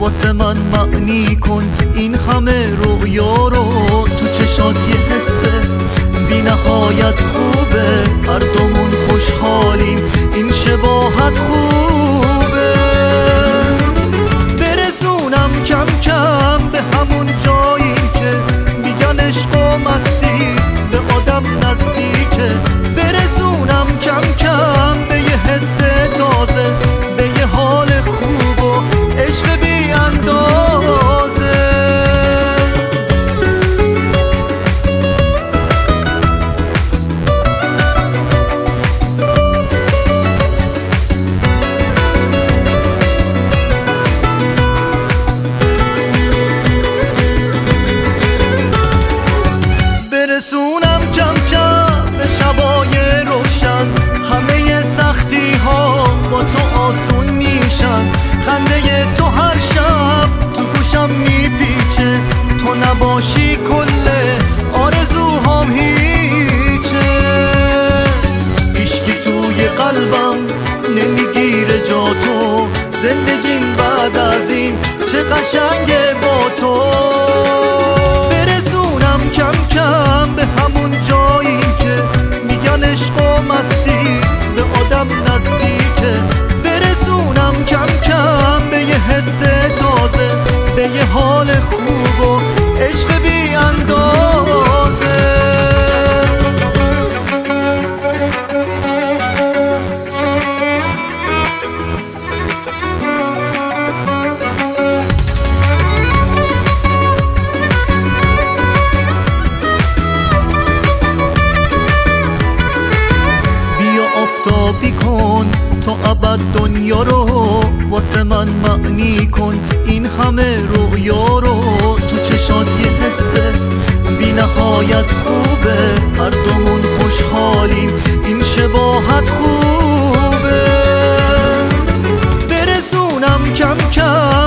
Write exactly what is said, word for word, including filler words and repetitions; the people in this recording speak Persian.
واسه من معنی کن این همه رویا رو. تو چشات یه حسه بی نهایت خوبه، هر دومون خوشحالیم این شباهت خوبه. برسونم کم کم به همون جایی که میگن عشق و مستی به آدم نزدیکه. برسونم کم کم به یه حس تازه، به یه حال خوب و عشق بی اندازه. برسونم کم کم به شبای روشن، همه سختی ها با تو آسون میشن. خنده تو هر شب تو گوشم میپیچه، تو نباشی کل آرزوهام هیچه. هیچکی توی قلبم نمیگیره جا تو، زندگیم بعد از این چه قشنگه با تو. برسونم کم کم به همون جایی که میگن عشق و مستی به آدم نزدیکه. برسونم کم کم به یه حس تازه، به یه حال خوب و عشق بی اندازه. آفتابی کن تا ابد دنیا رو، واسه من معنی کن این همه رویا رو. تو چشات یه حسه بی نهایت خوبه، هر دومون خوشحالیم این شباهت خوبه. برسونم کم کم